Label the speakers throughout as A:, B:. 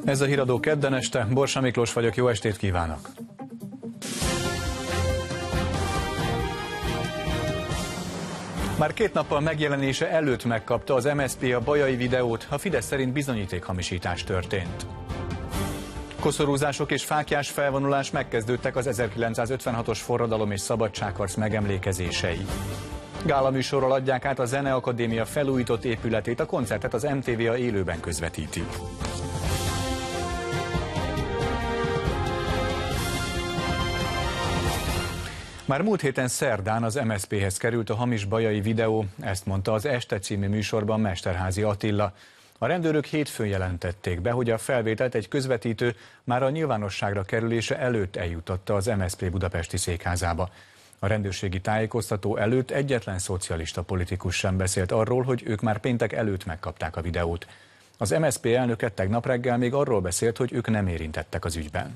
A: Ez a Híradó kedden este, Borsa Miklós vagyok, jó estét kívánok! Már 2 nappal megjelenése előtt megkapta az MSZP a bajai videót, a Fidesz szerint bizonyítékhamisítás történt. Koszorúzások és fáklyás felvonulás megkezdődtek az 1956-os forradalom és szabadságharc megemlékezései. Gálaműsorral adják át a Zeneakadémia felújított épületét, a koncertet az MTV-a élőben közvetíti. Már múlt héten szerdán az MSZP-hez került a hamis bajai videó, ezt mondta az Este című műsorban Mesterházy Attila. A rendőrök hétfőn jelentették be, hogy a felvételt egy közvetítő már a nyilvánosságra kerülése előtt eljutatta az MSZP budapesti székházába. A rendőrségi tájékoztató előtt egyetlen szocialista politikus sem beszélt arról, hogy ők már péntek előtt megkapták a videót. Az MSZP elnöke tegnap reggel még arról beszélt, hogy ők nem érintettek az ügyben.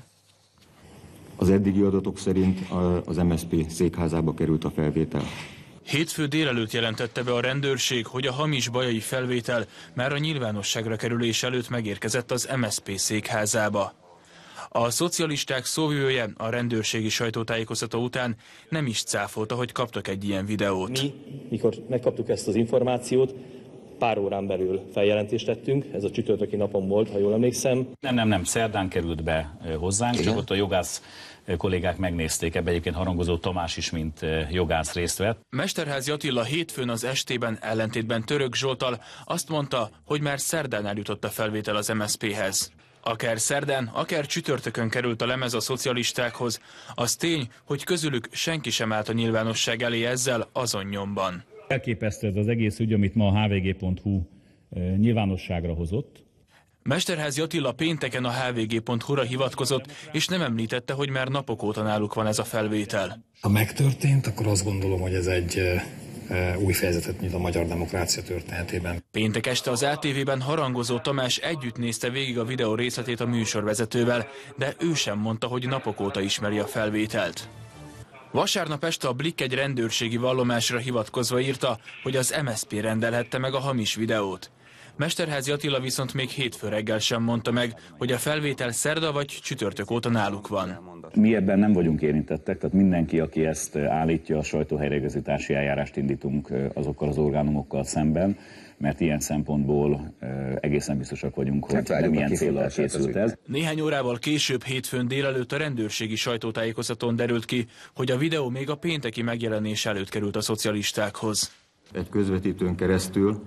B: Az eddigi adatok szerint az MSZP székházába került a felvétel.
C: Hétfő délelőtt jelentette be a rendőrség, hogy a hamis bajai felvétel már a nyilvánosságra kerülés előtt megérkezett az MSZP székházába. A szocialisták szóvivője a rendőrségi sajtótájékoztató után nem is cáfolta, hogy kaptak egy ilyen videót.
D: Mi, mikor megkaptuk ezt az információt, pár órán belül feljelentést tettünk, ez a csütörtöki napon volt, ha jól emlékszem.
E: Nem, szerdán került be hozzánk, csak ott a jogász kollégák megnézték, ebbe egyébként Harangozó Tamás is, mint jogász részt vett.
C: Mesterházy Attila hétfőn az Estében ellentétben Török Zsolttal azt mondta, hogy már szerdán eljutott a felvétel az MSZP-hez. Akár szerdán, akár csütörtökön került a lemez a szocialistákhoz, az tény, hogy közülük senki sem állt a nyilvánosság elé ezzel azon nyomban.
F: Elképesztő ez az egész ügy, amit ma a hvg.hu nyilvánosságra hozott.
C: Mesterházy Attila pénteken a hvg.hu-ra hivatkozott, és nem említette, hogy már napok óta náluk van ez a felvétel.
G: Ha megtörtént, akkor azt gondolom, hogy ez egy új fejezetet nyit a magyar demokrácia történetében.
C: Péntek este az ATV-ben Harangozó Tamás együtt nézte végig a videó részletét a műsorvezetővel, de ő sem mondta, hogy napok óta ismeri a felvételt. Vasárnap este a Blick egy rendőrségi vallomásra hivatkozva írta, hogy az MSZP rendelhette meg a hamis videót. Mesterházy Attila viszont még hétfő reggel sem mondta meg, hogy a felvétel szerda vagy csütörtök óta náluk van.
E: Mi ebben nem vagyunk érintettek, tehát mindenki, aki ezt állítja, a sajtóhelyreigazítási eljárást indítunk azokkal az orgánumokkal szemben, mert ilyen szempontból egészen biztosak vagyunk, hogy nem ilyen céllal készült ez.
C: Néhány órával később hétfőn délelőtt a rendőrségi sajtótájékoztatón derült ki, hogy a videó még a pénteki megjelenés előtt került a szocialistákhoz.
B: Egy közvetítőn keresztül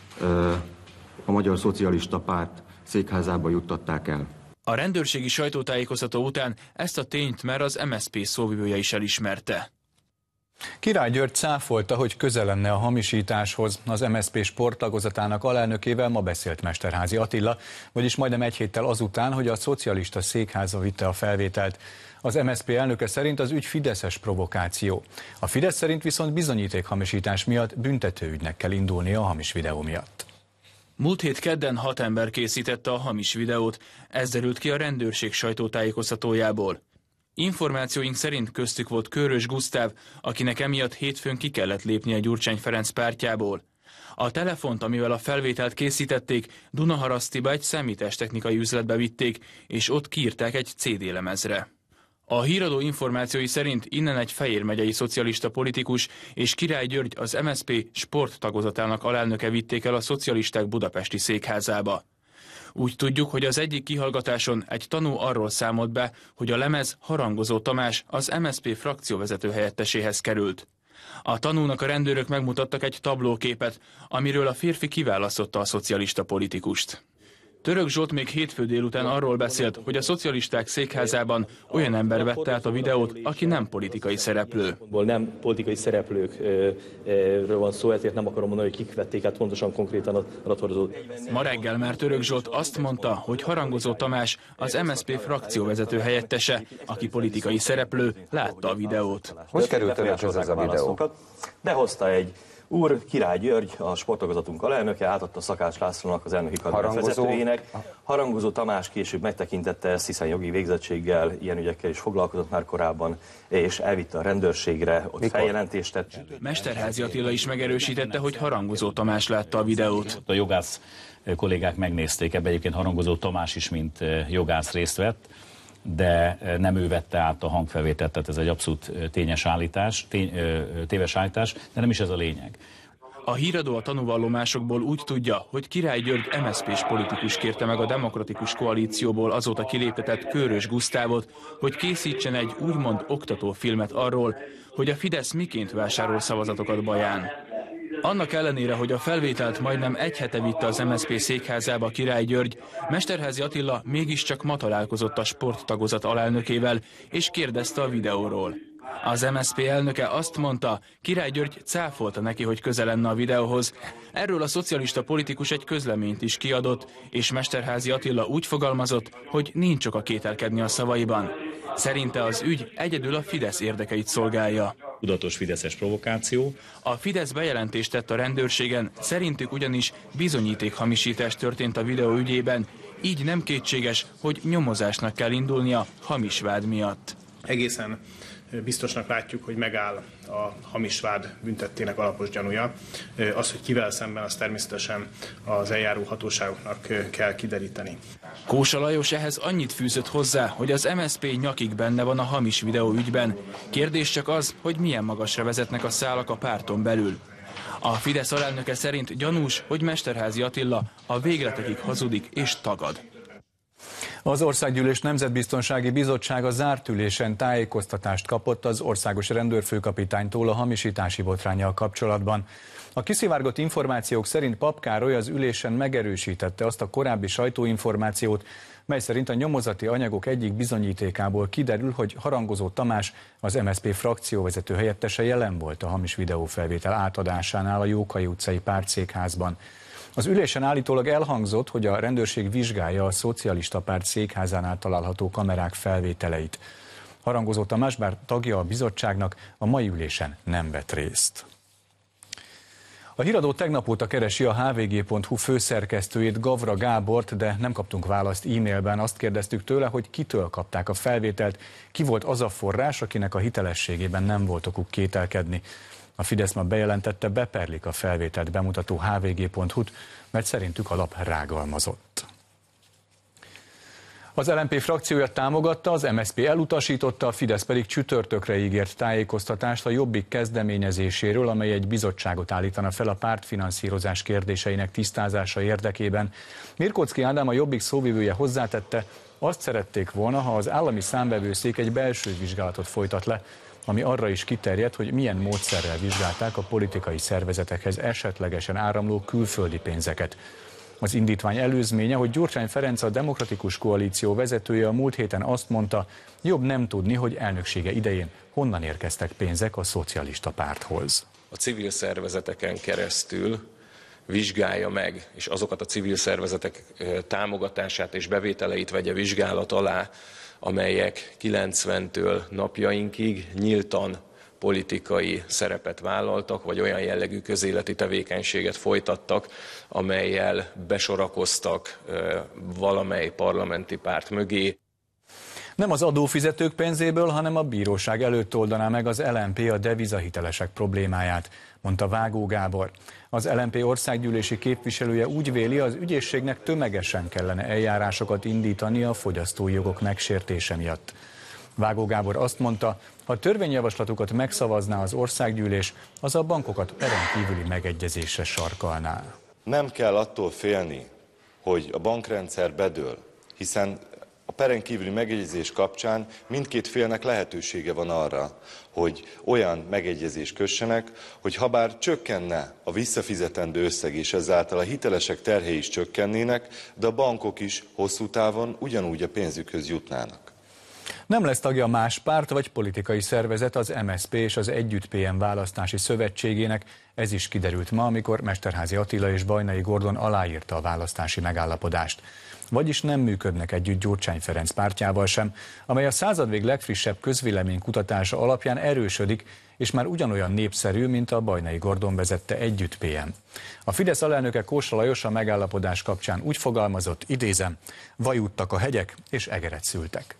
B: a Magyar Szocialista Párt székházába juttatták el.
C: A rendőrségi sajtótájékoztató után ezt a tényt már az MSZP szóvivője is elismerte.
A: Király György cáfolta, hogy köze lenne a hamisításhoz. Az MSZP sporttagozatának alelnökével ma beszélt Mesterházy Attila, vagyis majdnem egy héttel azután, hogy a szocialista székháza vitte a felvételt. Az MSZP elnöke szerint az ügy fideszes provokáció. A Fidesz szerint viszont bizonyítékhamisítás miatt büntetőügynek kell indulnia a hamis videó miatt.
C: Múlt hét kedden 6 ember készítette a hamis videót, ez derült ki a rendőrség sajtótájékoztatójából. Információink szerint köztük volt Kőrös Gusztáv, akinek emiatt hétfőn ki kellett lépnie Gyurcsány Ferenc pártjából. A telefont, amivel a felvételt készítették, Dunaharasztiba egy számítástechnikai üzletbe vitték, és ott kiírták egy CD-lemezre. A Híradó információi szerint innen egy Fejér megyei szocialista politikus és Király György, az MSZP sporttagozatának alelnöke vitték el a szocialisták budapesti székházába. Úgy tudjuk, hogy az egyik kihallgatáson egy tanú arról számolt be, hogy a lemez Harangozó Tamás, az MSZP frakcióvezető helyetteséhez került. A tanúnak a rendőrök megmutattak egy tablóképet, amiről a férfi kiválasztotta a szocialista politikust. Török Zsolt még hétfő délután arról beszélt, hogy a szocialisták székházában olyan ember vette át a videót, aki nem politikai szereplő.
D: Nem politikai szereplőkről van szó, ezért nem akarom mondani, hogy kik vették át pontosan konkrétan a adathordozót.
C: Ma reggel már Török Zsolt azt mondta, hogy Harangozó Tamás, az MSZP frakcióvezető helyettese, aki politikai szereplő, látta a videót.
H: Hogy került önökhöz ez a videó?
D: Behozta egy
H: úr, Király György, a sporttagozzatunk alelnöke, átadta Szakács Lászlónak, az elnöki kabinet vezetőjének. Harangozó Tamás később megtekintette ezt, hiszen jogi végzettséggel, ilyen ügyekkel is foglalkozott már korábban, és elvitte a rendőrségre, ott feljelentést tett.
C: Mesterházi Attila is megerősítette, hogy Harangozó Tamás látta a videót.
E: A jogász kollégák megnézték, ebbe egyébként Harangozó Tamás is, mint jogász részt vett, de nem ő vette át a hangfelvételt, tehát ez egy abszolút téves állítás, de nem is ez a lényeg.
C: A híradó a tanúvallomásokból úgy tudja, hogy Király György MSZP-s politikus kérte meg a Demokratikus Koalícióból azóta kiléptetett Kőrös Gusztávot, hogy készítsen egy úgymond oktatófilmet arról, hogy a Fidesz miként vásárol szavazatokat Baján. Annak ellenére, hogy a felvételt majdnem egy hete vitte az MSZP székházába Király György, Mesterházi Attila mégiscsak ma találkozott a sporttagozat alelnökével, és kérdezte a videóról. Az MSZP elnöke azt mondta, Király György cáfolta neki, hogy köze lenne a videóhoz. Erről a szocialista politikus egy közleményt is kiadott, és Mesterházi Attila úgy fogalmazott, hogy nincs oka kételkedni a szavaiban. Szerinte az ügy egyedül a Fidesz érdekeit szolgálja.
F: Tudatos fideszes provokáció.
C: A Fidesz bejelentést tett a rendőrségen, szerintük ugyanis bizonyítékhamisítás történt a videó ügyében, így nem kétséges, hogy nyomozásnak kell indulnia hamis vád miatt.
I: Egészen biztosnak látjuk, hogy megáll a hamis vád büntettének alapos gyanúja. Az, hogy kivel szemben, az természetesen az eljáró hatóságoknak kell kideríteni.
C: Kósa Lajos ehhez annyit fűzött hozzá, hogy az MSZP nyakig benne van a hamis videó ügyben. Kérdés csak az, hogy milyen magasra vezetnek a szálak a párton belül. A Fidesz alelnöke szerint gyanús, hogy Mesterházi Attila a végletekig hazudik és tagad.
A: Az Országgyűlés Nemzetbiztonsági Bizottsága zárt ülésen tájékoztatást kapott az országos rendőrfőkapitánytól a hamisítási botránnyal kapcsolatban. A kiszivárgott információk szerint Papp Károly az ülésen megerősítette azt a korábbi sajtóinformációt, mely szerint a nyomozati anyagok egyik bizonyítékából kiderül, hogy Harangozó Tamás, az MSZP frakcióvezető helyettese jelen volt a hamis videófelvétel átadásánál a Jókai utcai pártszékházban. Az ülésen állítólag elhangzott, hogy a rendőrség vizsgálja a Szocialista Párt székházánál található kamerák felvételeit. Harangozó Tamás, bár tagja a bizottságnak, a mai ülésen nem vett részt. A híradó tegnap óta keresi a hvg.hu főszerkesztőjét, Gavra Gábort, de nem kaptunk választ e-mailben. Azt kérdeztük tőle, hogy kitől kapták a felvételt, ki volt az a forrás, akinek a hitelességében nem volt okuk kételkedni. A Fidesz ma bejelentette, beperlik a felvételt bemutató hvg.hu-t, mert szerintük a lap rágalmazott. Az LMP frakciója támogatta, az MSZP elutasította, a Fidesz pedig csütörtökre ígért tájékoztatást a Jobbik kezdeményezéséről, amely egy bizottságot állítana fel a pártfinanszírozás kérdéseinek tisztázása érdekében. Mirkóczky Ádám, a Jobbik szóvivője hozzátette, azt szerették volna, ha az állami számvevőszék egy belső vizsgálatot folytat le, ami arra is kiterjed, hogy milyen módszerrel vizsgálták a politikai szervezetekhez esetlegesen áramló külföldi pénzeket. Az indítvány előzménye, hogy Gyurcsány Ferenc, a Demokratikus Koalíció vezetője a múlt héten azt mondta, jobb nem tudni, hogy elnöksége idején honnan érkeztek pénzek a szocialista párthoz.
J: A civil szervezeteken keresztül vizsgálja meg, és azokat a civil szervezetek támogatását és bevételeit vegye vizsgálat alá, amelyek 90-től napjainkig nyíltan politikai szerepet vállaltak, vagy olyan jellegű közéleti tevékenységet folytattak, amellyel besorakoztak valamely parlamenti párt mögé.
A: Nem az adófizetők pénzéből, hanem a bíróság előtt oldaná meg az LMP a devizahitelesek problémáját, mondta Vágó Gábor. Az LMP országgyűlési képviselője úgy véli, az ügyészségnek tömegesen kellene eljárásokat indítani a fogyasztói jogok megsértése miatt. Vágó Gábor azt mondta, ha a törvényjavaslatukat megszavazná az országgyűlés, az a bankokat peren kívüli megegyezésre sarkalná.
K: Nem kell attól félni, hogy a bankrendszer bedől, hiszen a peren kívüli megegyezés kapcsán mindkét félnek lehetősége van arra, hogy olyan megegyezést kössenek, hogy habár csökkenne a visszafizetendő összeg, és ezáltal a hitelesek terhei is csökkennének, de a bankok is hosszú távon ugyanúgy a pénzükhöz jutnának.
A: Nem lesz tagja más párt vagy politikai szervezet az MSZP és az Együtt PM választási szövetségének. Ez is kiderült ma, amikor Mesterházy Attila és Bajnai Gordon aláírta a választási megállapodást. Vagyis nem működnek együtt Gyurcsány Ferenc pártjával sem, amely a századvég legfrissebb közvéleménykutatása alapján erősödik, és már ugyanolyan népszerű, mint a Bajnai Gordon vezette Együtt PM. A Fidesz alelnöke Kósa Lajos a megállapodás kapcsán úgy fogalmazott, idézem, vajúdtak a hegyek és egeret szültek.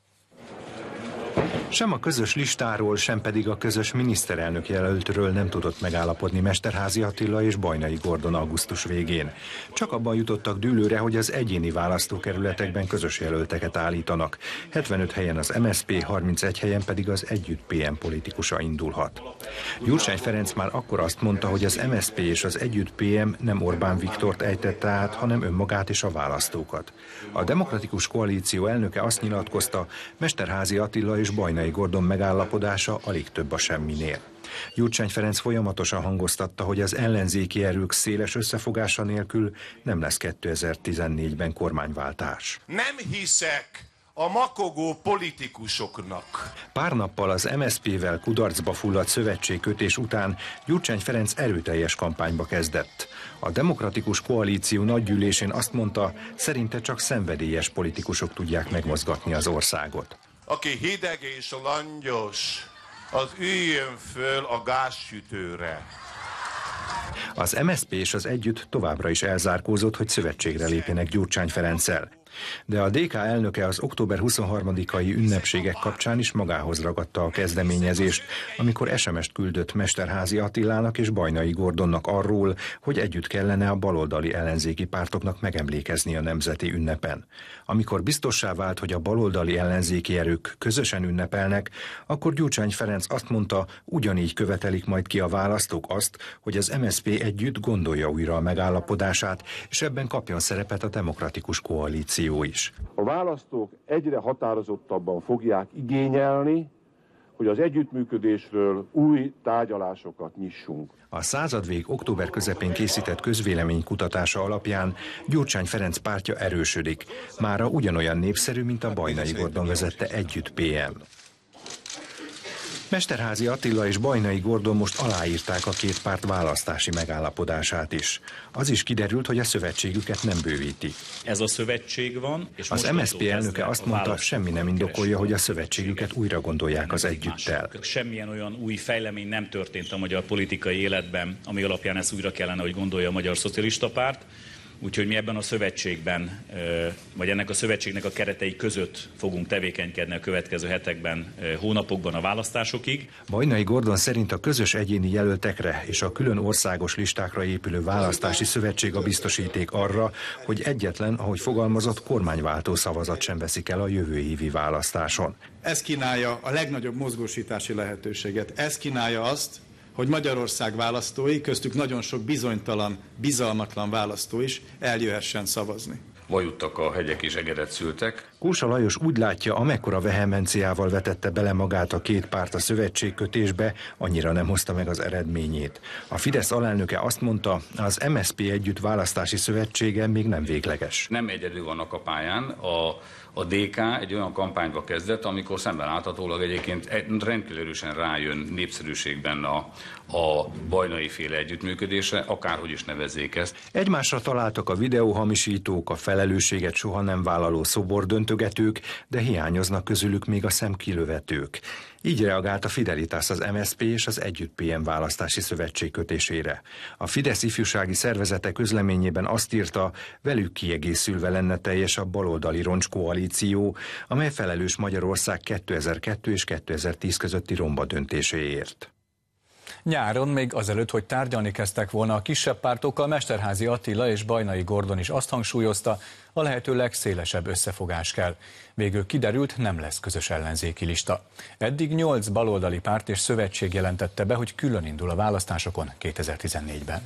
L: Sem a közös listáról, sem pedig a közös miniszterelnök jelöltről nem tudott megállapodni Mesterházy Attila és Bajnai Gordon augusztus végén. Csak abban jutottak dűlőre, hogy az egyéni választókerületekben közös jelölteket állítanak. 75 helyen az MSZP, 31 helyen pedig az Együtt PM politikusa indulhat. Gyurcsány Ferenc már akkor azt mondta, hogy az MSZP és az Együtt PM nem Orbán Viktort ejtette át, hanem önmagát és a választókat. A Demokratikus Koalíció elnöke azt nyilatkozta, Mesterházy Attila és Bajnai Gordon megállapodása alig több a semminél. Gyurcsány Ferenc folyamatosan hangoztatta, hogy az ellenzéki erők széles összefogása nélkül nem lesz 2014-ben kormányváltás.
M: Nem hiszek a makogó politikusoknak.
L: Pár nappal az MSZP-vel kudarcba fulladt szövetségkötés után Gyurcsány Ferenc erőteljes kampányba kezdett. A Demokratikus Koalíció nagygyűlésén azt mondta, szerinte csak szenvedélyes politikusok tudják megmozgatni az országot.
M: Aki hideg és langyos, az üljön föl a gázsütőre.
L: Az MSZP és az Együtt továbbra is elzárkózott, hogy szövetségre lépjenek Gyurcsány Ferenccel. De a DK elnöke az október 23-ai ünnepségek kapcsán is magához ragadta a kezdeményezést, amikor SMS-t küldött Mesterházy Attilának és Bajnai Gordonnak arról, hogy együtt kellene a baloldali ellenzéki pártoknak megemlékezni a nemzeti ünnepen. Amikor biztossá vált, hogy a baloldali ellenzéki erők közösen ünnepelnek, akkor Gyurcsány Ferenc azt mondta, ugyanígy követelik majd ki a választók azt, hogy az MSZP együtt gondolja újra a megállapodását, és ebben kapjon szerepet a Demokratikus Koalíció is.
N: A választók egyre határozottabban fogják igényelni, hogy az együttműködésről új tárgyalásokat nyissunk.
L: A századvég október közepén készített közvéleménykutatása alapján Gyurcsány Ferenc pártja erősödik. Mára ugyanolyan népszerű, mint a Bajnai Gordon vezette Együtt PM. Mesterházy Attila és Bajnai Gordon most aláírták a két párt választási megállapodását is. Az is kiderült, hogy a szövetségüket nem bővíti.
F: Ez a szövetség van, és
L: az MSZP elnöke azt mondta, semmi nem indokolja, hogy a szövetségüket újra gondolják az Együttel.
F: Semmilyen olyan új fejlemény nem történt a magyar politikai életben, ami alapján ezt újra kellene, hogy gondolja a Magyar Szocialista Párt. Úgyhogy mi ebben a szövetségben, vagy ennek a szövetségnek a keretei között fogunk tevékenykedni a következő hetekben, hónapokban a választásokig.
L: Bajnai Gordon szerint a közös egyéni jelöltekre és a külön országos listákra épülő választási szövetség a biztosíték arra, hogy egyetlen, ahogy fogalmazott, kormányváltó szavazat sem veszik el a jövő évi választáson.
O: Ez kínálja a legnagyobb mozgósítási lehetőséget. Ez kínálja azt, hogy Magyarország választói, köztük nagyon sok bizonytalan, bizalmatlan választó is eljöhessen szavazni.
P: Vajuttak a hegyek és egeret szültek.
L: Kósa Lajos úgy látja, amekkora vehemenciával vetette bele magát a két párt a szövetségkötésbe, annyira nem hozta meg az eredményét. A Fidesz alelnöke azt mondta, az MSZP Együtt választási szövetsége még nem végleges.
P: Nem egyedül vannak a pályán, a DK egy olyan kampányba kezdett, amikor szemben láthatólag egyébként rendkívül erősen rájön népszerűségben a bajnai féle együttműködésre, akárhogy is nevezzék ezt.
L: Egymásra találtak a videóhamisítók, a felelősséget soha nem vállaló szobordöntögetők, de hiányoznak közülük még a szemkilövetők. Így reagált a Fidelitas az MSZP és az Együtt PM választási szövetség kötésére. A Fidesz ifjúsági szervezete közleményében azt írta, velük kiegészülve lenne teljes a baloldali roncskoalíció, amely felelős Magyarország 2002 és 2010 közötti romba döntéséért.
A: Nyáron, még azelőtt, hogy tárgyalni kezdtek volna a kisebb pártokkal, Mesterházy Attila és Bajnai Gordon is azt hangsúlyozta, a lehető legszélesebb összefogás kell. Végül kiderült, nem lesz közös ellenzéki lista. Eddig 8 baloldali párt és szövetség jelentette be, hogy külön indul a választásokon 2014-ben.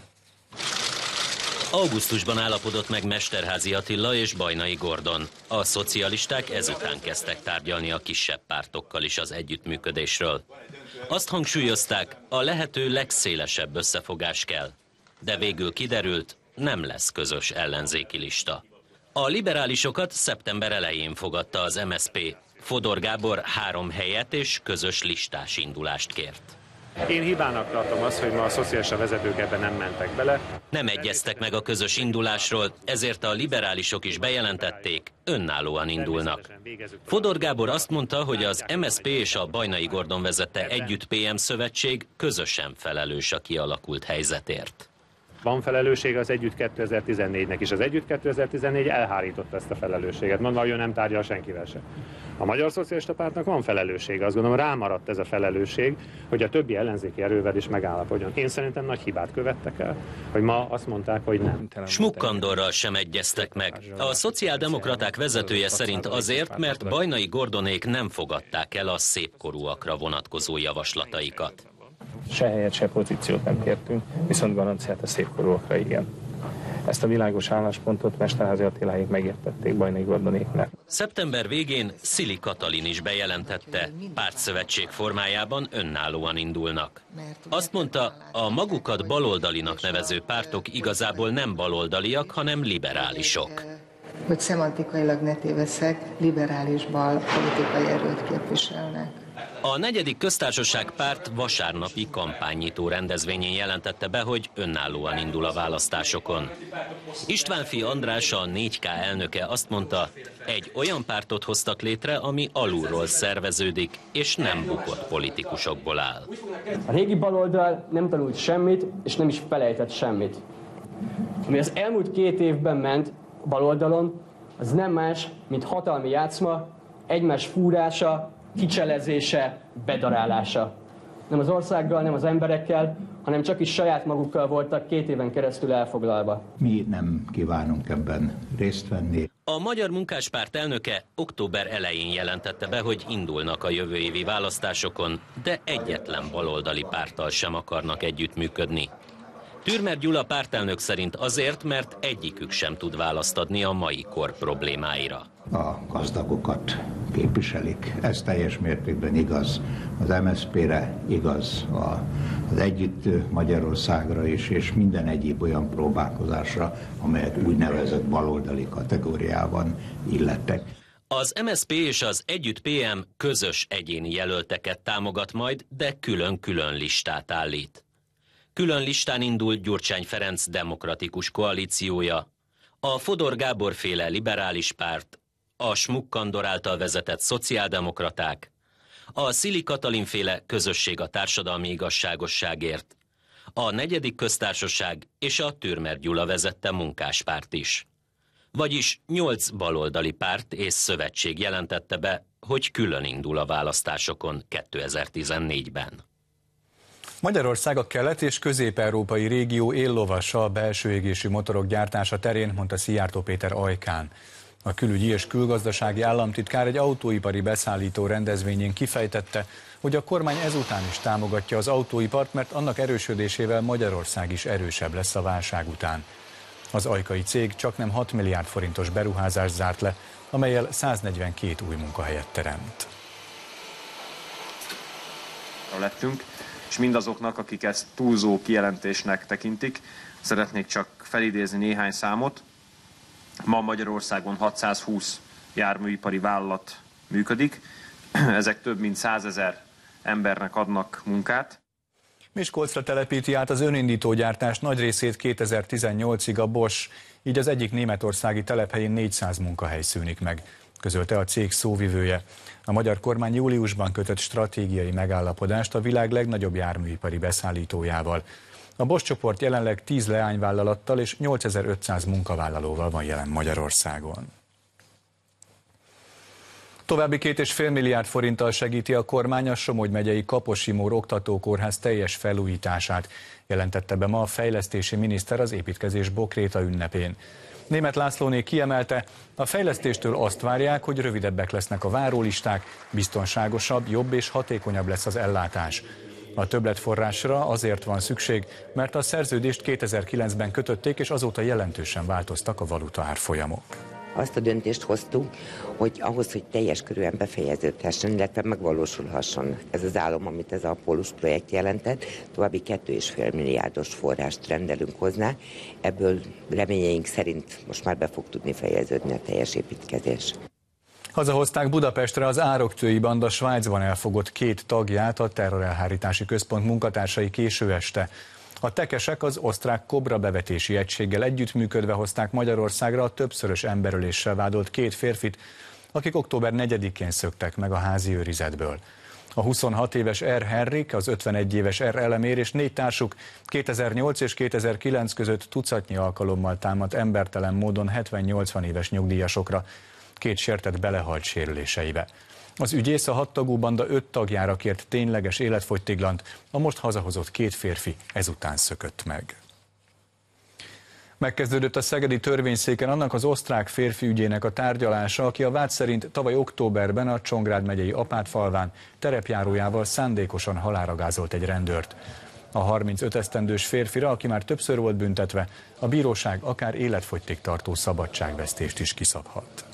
Q: Augusztusban állapodott meg Mesterházy Attila és Bajnai Gordon. A szocialisták ezután kezdtek tárgyalni a kisebb pártokkal is az együttműködésről. Azt hangsúlyozták, a lehető legszélesebb összefogás kell. De végül kiderült, nem lesz közös ellenzéki lista. A liberálisokat szeptember elején fogadta az MSZP. Fodor Gábor 3 helyet és közös listás indulást kért.
R: Én hibának tartom azt, hogy ma a szocialista vezetők ebben nem mentek bele.
Q: Nem egyeztek meg a közös indulásról, ezért a liberálisok is bejelentették, önállóan indulnak. Fodor Gábor azt mondta, hogy az MSZP és a Bajnai Gordon vezette Együtt PM szövetség közösen felelős a kialakult helyzetért.
R: Van felelősség az Együtt 2014-nek is. Az Együtt 2014 elhárította ezt a felelősséget. Ma nagyon nem tárgyal senkivel se. A Magyar Szocialista Pártnak van felelőssége. Azt gondolom, rámaradt ez a felelősség, hogy a többi ellenzéki erővel is megállapodjon. Én szerintem nagy hibát követtek el, hogy ma azt mondták, hogy nem.
Q: Schmuck-Andorral sem egyeztek meg. A szociáldemokraták vezetője szerint azért, mert Bajnai Gordonék nem fogadták el a szépkorúakra vonatkozó javaslataikat.
D: Se helyet, se pozíciót nem kértünk, viszont garanciát a szépkorúakra igen. Ezt a világos álláspontot Mesterházy Attiláék megértették Bajnai Gordonéknak.
Q: Szeptember végén Szili Katalin is bejelentette, pártszövetség formájában önállóan indulnak. Azt mondta, a magukat baloldalinak nevező pártok igazából nem baloldaliak, hanem liberálisok.
S: Hogy szemantikailag ne tévesszek, liberális bal politikai erőt képviselnek.
Q: A 4. köztársaság párt vasárnapi kampánynyitó rendezvényén jelentette be, hogy önállóan indul a választásokon. Istvánffy András, a 4K elnöke azt mondta, egy olyan pártot hoztak létre, ami alulról szerveződik, és nem bukott politikusokból áll.
T: A régi baloldal nem tanult semmit, és nem is felejtett semmit. Ami az elmúlt 2 évben ment a baloldalon, az nem más, mint hatalmi játszma, egymás fúrása, kicselezése, bedarálása. Nem az országgal, nem az emberekkel, hanem csak is saját magukkal voltak 2 éven keresztül elfoglalva.
U: Mi nem kívánunk ebben részt venni.
Q: A Magyar Munkáspárt elnöke október elején jelentette be, hogy indulnak a jövő évi választásokon, de egyetlen baloldali párttal sem akarnak együttműködni. Türmer Gyula pártelnök szerint azért, mert egyikük sem tud választ adni a mai kor problémáira.
U: A gazdagokat képviselik. Ez teljes mértékben igaz az MSZP-re, igaz az Együtt Magyarországra is, és minden egyéb olyan próbálkozásra, amelyet úgynevezett baloldali kategóriában illettek.
Q: Az MSZP és az Együtt PM közös egyéni jelölteket támogat majd, de külön-külön listát állít. Külön listán indul Gyurcsány Ferenc demokratikus koalíciója, a Fodor Gábor féle liberális párt, a Schmuck-Andor által vezetett szociáldemokraták, a Szili Katalin féle Közösség a társadalmi igazságosságért, a 4. köztársaság és a Türmer Gyula vezette Munkáspárt is. Vagyis 8 baloldali párt és szövetség jelentette be, hogy külön indul a választásokon 2014-ben.
A: Magyarország a kelet- és közép-európai régió éllovasa a belső égésű motorok gyártása terén, mondta Szijjártó Péter Ajkán. A külügyi és külgazdasági államtitkár egy autóipari beszállító rendezvényén kifejtette, hogy a kormány ezután is támogatja az autóipart, mert annak erősödésével Magyarország is erősebb lesz a válság után. Az ajkai cég csaknem 6 milliárd forintos beruházást zárt le, amellyel 142 új munkahelyet teremt.
V: Lettünk, és mindazoknak, akik ezt túlzó kijelentésnek tekintik, szeretnék csak felidézni néhány számot. Ma Magyarországon 620 járműipari vállalat működik, ezek több mint 100 000 embernek adnak munkát.
A: Miskolcra telepíti át az önindító gyártás nagy részét 2018-ig a Bosch, így az egyik németországi telephelyén 400 munkahely szűnik meg, közölte a cég szóvivője. A magyar kormány júliusban kötött stratégiai megállapodást a világ legnagyobb járműipari beszállítójával. A Bosch csoport jelenleg 10 leányvállalattal és 8500 munkavállalóval van jelen Magyarországon. További 2,5 milliárd forinttal segíti a kormány a Somogy megyei Kaposi-Mór oktatókórház teljes felújítását, jelentette be ma a fejlesztési miniszter az építkezés Bokréta ünnepén. Németh Lászlóné kiemelte, a fejlesztéstől azt várják, hogy rövidebbek lesznek a várólisták, biztonságosabb, jobb és hatékonyabb lesz az ellátás. A többletforrásra azért van szükség, mert a szerződést 2009-ben kötötték, és azóta jelentősen változtak a valuta árfolyamok.
W: Azt a döntést hoztuk, hogy ahhoz, hogy teljes körűen befejeződhessen, illetve megvalósulhasson ez az álom, amit ez a Pólus projekt jelentett, további 2,5 milliárdos forrást rendelünk hozzá. Ebből reményeink szerint most már be fog tudni fejeződni a teljes építkezés.
A: Hazahozták Budapestre az Ároktői banda Svájcban elfogott 2 tagját, a terrorelhárítási központ munkatársai késő este. A tekesek az osztrák Kobra bevetési egységgel együttműködve hozták Magyarországra a többszörös emberöléssel vádolt 2 férfit, akik október 4-én szöktek meg a házi őrizetből. A 26 éves R. Henrik, az 51 éves R. Elemér és 4 társuk 2008 és 2009 között tucatnyi alkalommal támadt embertelen módon 70-80 éves nyugdíjasokra. 2 sértett belehalt sérüléseibe. Az ügyész a 6 tagú banda 5 tagjára kért tényleges életfogytiglant, a most hazahozott 2 férfi ezután szökött meg. Megkezdődött a szegedi törvényszéken annak az osztrák férfi ügyének a tárgyalása, aki a vád szerint tavaly októberben a Csongrád megyei Apátfalván terepjárójával szándékosan halálra gázolt egy rendőrt. A 35 esztendős férfira, aki már többször volt büntetve, a bíróság akár életfogytig tartó szabadságvesztést is kiszabhat.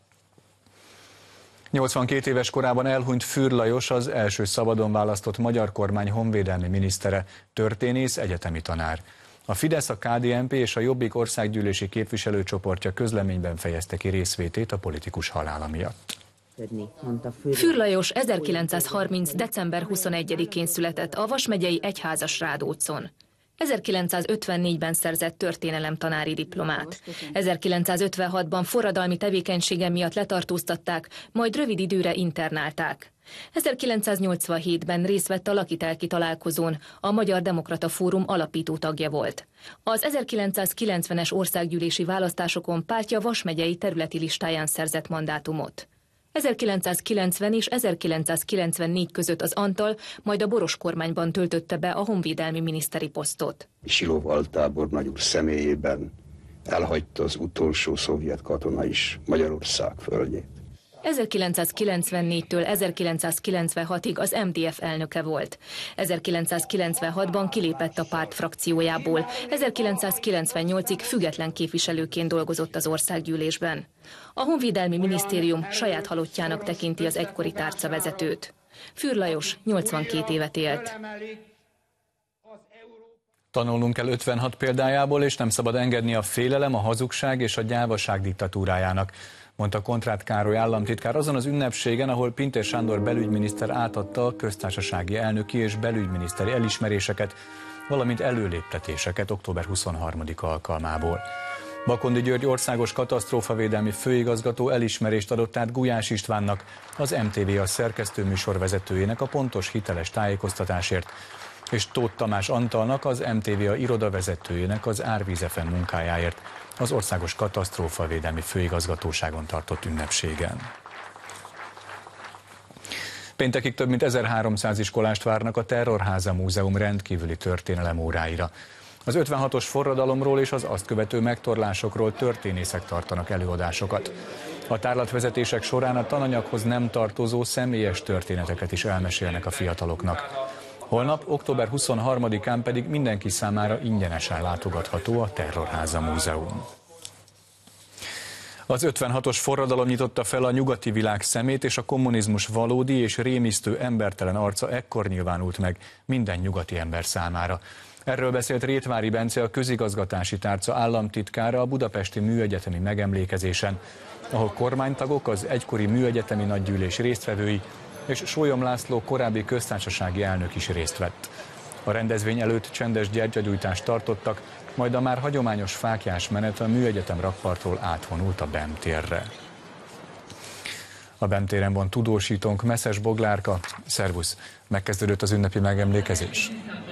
A: 82 éves korában elhunyt Fürr Lajos, az első szabadon választott magyar kormány honvédelmi minisztere, történész, egyetemi tanár. A Fidesz, a KDNP és a Jobbik országgyűlési képviselőcsoportja közleményben fejezte ki részvétét a politikus halála miatt.
B: Fürr Lajos 1930. december 21-én született a Vas megyei Egyházas Rádócon. 1954-ben szerzett történelemtanári diplomát. 1956-ban forradalmi tevékenysége miatt letartóztatták, majd rövid időre internálták. 1987-ben részt vett a Lakitelki találkozón, a Magyar Demokrata Fórum alapító tagja volt. Az 1990-es országgyűlési választásokon pártja Vas megyei területi listáján szerzett mandátumot. 1990 és 1994 között az Antal, majd a Boros kormányban töltötte be a honvédelmi miniszteri posztot.
G: Silov altábor nagyúr személyében elhagyta az utolsó szovjet katona is Magyarország földjét.
B: 1994-től 1996-ig az MDF elnöke volt. 1996-ban kilépett a párt frakciójából. 1998-ig független képviselőként dolgozott az országgyűlésben. A Honvédelmi Minisztérium saját halottjának tekinti az egykori tárcavezetőt. Fürr Lajos 82 évet élt.
A: Tanulnunk kell 56 példájából, és nem szabad engedni a félelem, a hazugság és a gyávaság diktatúrájának, mondta Kontrád Károly államtitkár azon az ünnepségen, ahol Pintér Sándor belügyminiszter átadta a köztársasági elnöki és belügyminiszteri elismeréseket, valamint előléptetéseket október 23. alkalmából. Bakondi György országos katasztrófavédelmi főigazgató elismerést adott át Gulyás Istvánnak, az MTV-a szerkesztőműsor vezetőjének a pontos, hiteles tájékoztatásért, és Tóth Tamás Antalnak, az MTV-a irodavezetőjének az Árvíz FM munkájáért, az Országos Katasztrófavédelmi Főigazgatóságon tartott ünnepségen. Péntekig több mint 1300 iskolást várnak a Terrorháza Múzeum rendkívüli történelemóráira. Az 56-os forradalomról és az azt követő megtorlásokról történészek tartanak előadásokat. A tárlatvezetések során a tananyaghoz nem tartozó személyes történeteket is elmesélnek a fiataloknak. Holnap, október 23-án pedig mindenki számára ingyenesen látogatható a Terrorháza Múzeum. Az 56-os forradalom nyitotta fel a nyugati világ szemét, és a kommunizmus valódi és rémisztő embertelen arca ekkor nyilvánult meg minden nyugati ember számára. Erről beszélt Rétvári Bence, a közigazgatási tárca államtitkára a budapesti műegyetemi megemlékezésen, ahol kormánytagok, az egykori műegyetemi nagygyűlés résztvevői és Sólyom László korábbi köztársasági elnök is részt vett. A rendezvény előtt csendes gyertyagyújtást tartottak, majd a már hagyományos fáklyás menet a műegyetem rakpartról átvonult a BEM térre. A BEM téren van tudósítónk, Messzes Boglárka. Szervusz! Megkezdődött az ünnepi megemlékezés.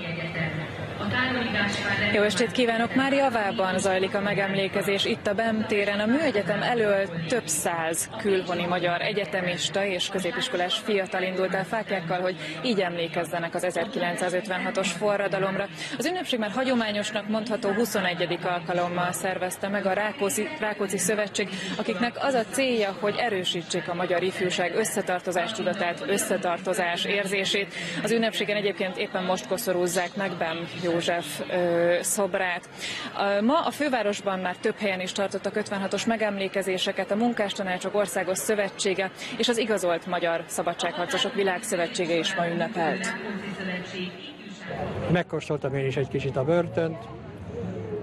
H: Jó estét kívánok! Már javában zajlik a megemlékezés itt a BEM téren. A műegyetem elől több száz külhoni magyar egyetemista és középiskolás fiatal indult el fáklyákkal, hogy így emlékezzenek az 1956-os forradalomra. Az ünnepség már hagyományosnak mondható 21. alkalommal szervezte meg a Rákóczi Szövetség, akiknek az a célja, hogy erősítsék a magyar ifjúság összetartozás tudatát, összetartozás érzését. Az ünnepségen egyébként éppen most koszorúzzák meg BEM József szobrát. Ma a fővárosban már több helyen is tartottak 56-os megemlékezéseket, a Munkástanácsok Országos Szövetsége és az Igazolt Magyar Szabadságharcosok Világszövetsége is ma ünnepelt.
X: Megkóstoltam én is egy kicsit a börtönt,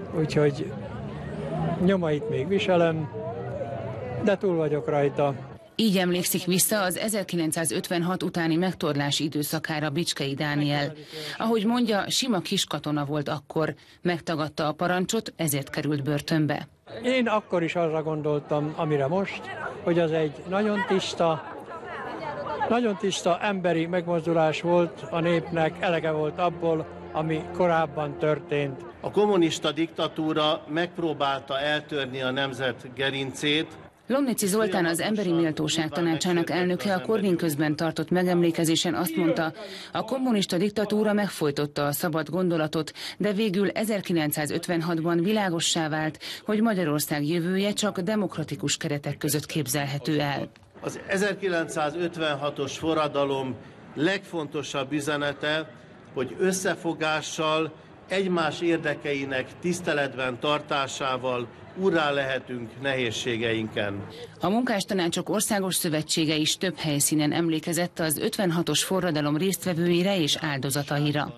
X: úgyhogy nyomait még viselem, de túl vagyok rajta.
C: Így emlékszik vissza az 1956 utáni megtorlás időszakára Bicskei Dániel. Ahogy mondja, sima kiskatona volt akkor, megtagadta a parancsot, ezért került börtönbe.
X: Én akkor is arra gondoltam, amire most, hogy az egy nagyon tiszta emberi megmozdulás volt a népnek, elege volt abból, ami korábban történt.
E: A kommunista diktatúra megpróbálta eltörni a nemzet gerincét.
C: Lomnici Zoltán, az Emberi Méltóság Tanácsának elnöke a Korvin közben tartott megemlékezésen azt mondta, a kommunista diktatúra megfojtotta a szabad gondolatot, de végül 1956-ban világossá vált, hogy Magyarország jövője csak demokratikus keretek között képzelhető el.
E: Az 1956-os forradalom legfontosabb üzenete, hogy összefogással, egymás érdekeinek tiszteletben tartásával úrrá lehetünk nehézségeinken.
C: A Munkástanácsok Országos Szövetsége is több helyszínen emlékezett az 56-os forradalom résztvevőire és áldozataira.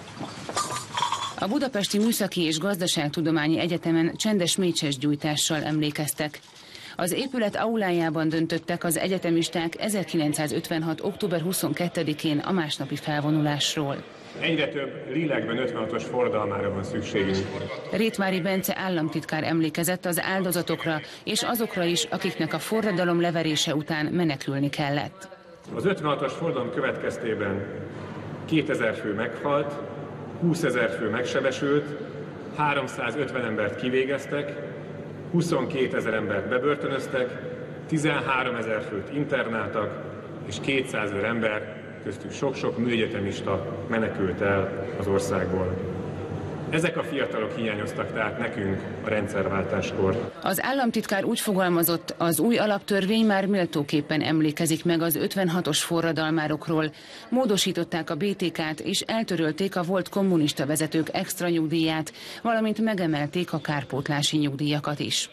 C: A Budapesti Műszaki és Gazdaságtudományi Egyetemen csendes mécsesgyújtással emlékeztek. Az épület aulájában döntöttek az egyetemisták 1956. október 22-én a másnapi felvonulásról.
I: Egyre több lélekben 56-os forradalmára van szükségünk.
C: Rétvári Bence államtitkár emlékezett az áldozatokra és azokra is, akiknek a forradalom leverése után menekülni kellett.
I: Az 56-os forradalom következtében 2000 fő meghalt, 20 000 fő megsebesült, 350 embert kivégeztek, 22 000 embert bebörtönöztek, 13 000 főt internáltak, és 200 000 ember, köztük sok-sok műegyetemista menekült el az országból. Ezek a fiatalok hiányoztak tehát nekünk a rendszerváltáskor.
C: Az államtitkár úgy fogalmazott, az új alaptörvény már méltóképpen emlékezik meg az 56-os forradalmárokról. Módosították a BTK-t és eltörölték a volt kommunista vezetők extra nyugdíját, valamint megemelték a kárpótlási nyugdíjakat is.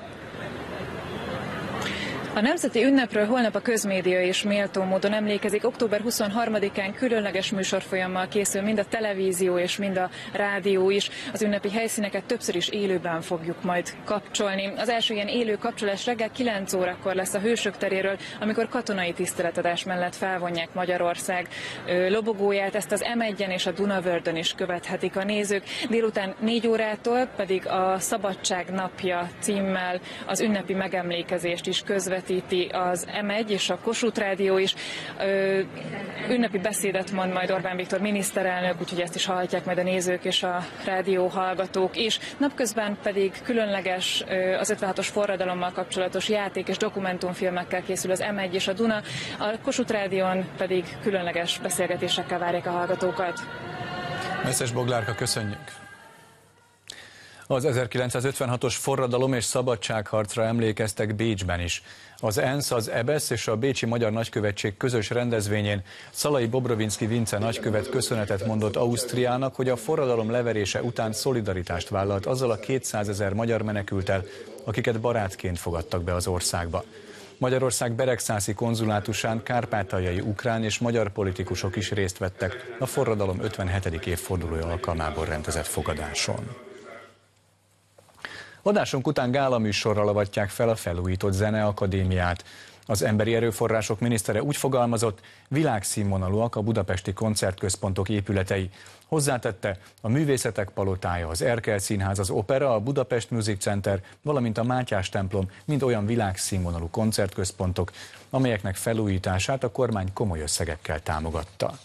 H: A nemzeti ünnepről holnap a közmédia is méltó módon emlékezik. Október 23-án különleges műsorfolyammal készül mind a televízió és mind a rádió is. Az ünnepi helyszíneket többször is élőben fogjuk majd kapcsolni. Az első ilyen élő kapcsolás reggel 9 órakor lesz a Hősök teréről, amikor katonai tiszteletadás mellett felvonják Magyarország lobogóját. Ezt az M1-en és a Dunavördön is követhetik a nézők. Délután 4 órától pedig a Szabadság napja címmel az ünnepi megemlékezést is közvetíti az M1 és a Kossuth Rádió is. Ünnepi beszédet mond majd Orbán Viktor miniszterelnök, úgyhogy ezt is hallhatják majd a nézők és a rádió hallgatók is. Napközben pedig különleges az 56-os forradalommal kapcsolatos játék és dokumentumfilmekkel készül az M1 és a Duna. A Kossuth Rádión pedig különleges beszélgetésekkel várják a hallgatókat.
A: Messzes Boglárka, köszönjük! Az 1956-os forradalom és szabadságharcra emlékeztek Bécsben is. Az ENSZ, az EBESZ és a Bécsi Magyar Nagykövetség közös rendezvényén Szalai Bobrovinszky Vince nagykövet köszönetet mondott Ausztriának, hogy a forradalom leverése után szolidaritást vállalt azzal a 200 000 magyar menekülttel, akiket barátként fogadtak be az országba. Magyarország beregszászi konzulátusán kárpátaljai ukrán és magyar politikusok is részt vettek a forradalom 57. évfordulója alkalmából rendezett fogadáson. Adásunk után gálaműsorral avatják fel a felújított Zeneakadémiát. Az Emberi Erőforrások minisztere úgy fogalmazott, világszínvonalúak a budapesti koncertközpontok épületei. Hozzátette, a Művészetek Palotája, az Erkel Színház, az Opera, a Budapest Music Center, valamint a Mátyás templom mind olyan világszínvonalú koncertközpontok, amelyeknek felújítását a kormány komoly összegekkel támogatta.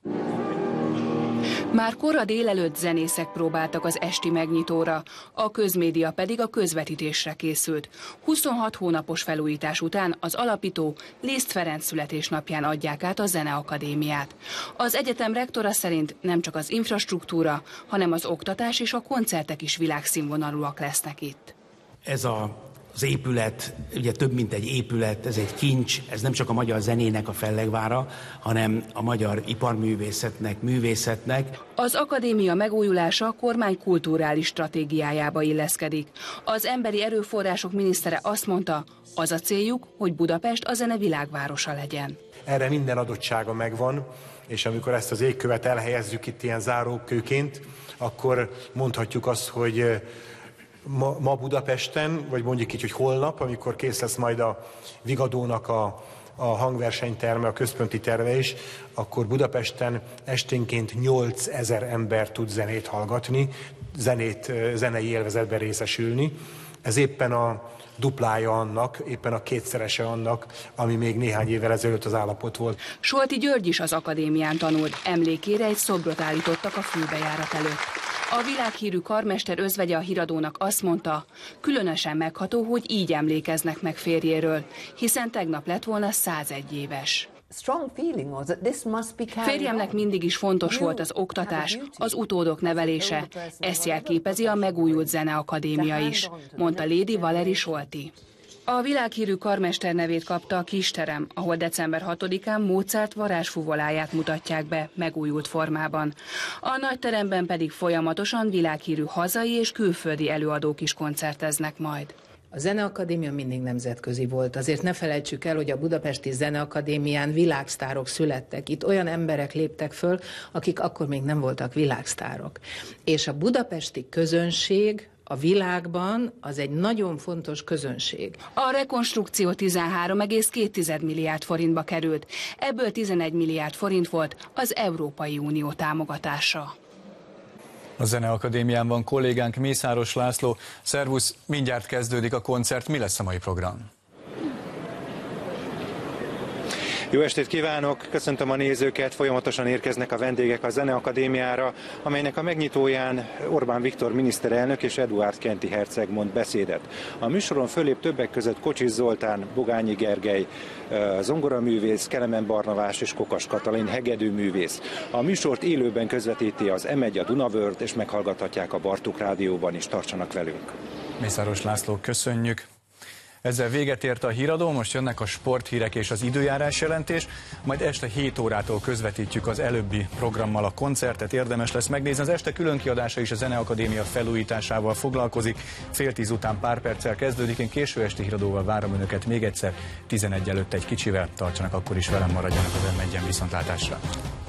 J: Már kora délelőtt zenészek próbáltak az esti megnyitóra, a közmédia pedig a közvetítésre készült. 26 hónapos felújítás után az alapító Liszt Ferenc születésnapján adják át a Zeneakadémiát. Az egyetem rektora szerint nem csak az infrastruktúra, hanem az oktatás és a koncertek is világszínvonalúak lesznek itt.
Y: Ez az épület, ugye több mint egy épület, ez egy kincs, ez nem csak a magyar zenének a fellegvára, hanem a magyar iparművészetnek, művészetnek.
J: Az akadémia megújulása a kormány kulturális stratégiájába illeszkedik. Az Emberi Erőforrások minisztere azt mondta, az a céljuk, hogy Budapest a zene világvárosa legyen.
Z: Erre minden adottsága megvan, és amikor ezt az égkövet elhelyezzük itt ilyen zárókőként, akkor mondhatjuk azt, hogy ma Budapesten, vagy mondjuk így, hogy holnap, amikor kész lesz majd a Vigadónak a hangversenyterme, a központi terve is, akkor Budapesten esténként 8000 ember tud zenét hallgatni, zenei élvezetben részesülni. Ez éppen a duplája annak, éppen a kétszerese annak, ami még néhány évvel ezelőtt az állapot volt.
J: Solti György is az akadémián tanult, emlékére egy szobrot állítottak a főbejárat előtt. A világhírű karmester özvegye a híradónak azt mondta, különösen megható, hogy így emlékeznek meg férjéről, hiszen tegnap lett volna 101 éves. Férjemnek mindig is fontos volt az oktatás, az utódok nevelése. Ezt jelképezi a megújult Zeneakadémia is, mondta Lady Valeri Solti. A világhírű karmester nevét kapta a kisterem, ahol december 6-án Mozart varázsfuvoláját mutatják be megújult formában. A nagyteremben pedig folyamatosan világhírű hazai és külföldi előadók is koncerteznek majd.
F: A Zeneakadémia mindig nemzetközi volt. Azért ne felejtsük el, hogy a Budapesti Zeneakadémián világsztárok születtek. Itt olyan emberek léptek föl, akik akkor még nem voltak világsztárok. És a budapesti közönség a világban az egy nagyon fontos közönség.
J: A rekonstrukció 13,2 milliárd forintba került. Ebből 11 milliárd forint volt az Európai Unió támogatása.
A: A Zeneakadémián van kollégánk Mészáros László. Szervusz, mindjárt kezdődik a koncert. Mi lesz a mai program?
L: Jó estét kívánok, köszöntöm a nézőket, folyamatosan érkeznek a vendégek a Zeneakadémiára, amelynek a megnyitóján Orbán Viktor miniszterelnök és Eduárd Kenti herceg mond beszédet. A műsoron fölép többek között Kocsis Zoltán, Bogányi Gergely, zongoraművész, Kelemen Barnabás és Kokas Katalin hegedűművész. A műsort élőben közvetíti az M1, a Dunavörd, és meghallgathatják a Bartók Rádióban is, tartsanak velünk.
A: Mészáros László, köszönjük. Ezzel véget ért a híradó, most jönnek a sporthírek és az időjárás jelentés, majd este 7 órától közvetítjük az előbbi programmal a koncertet, érdemes lesz megnézni. Az este különkiadása is a Zeneakadémia felújításával foglalkozik, 9:30 után pár perccel kezdődik, én késő esti híradóval várom önöket még egyszer, 11 előtt egy kicsivel, tartsanak akkor is velem, maradjanak az M1-en, viszontlátásra.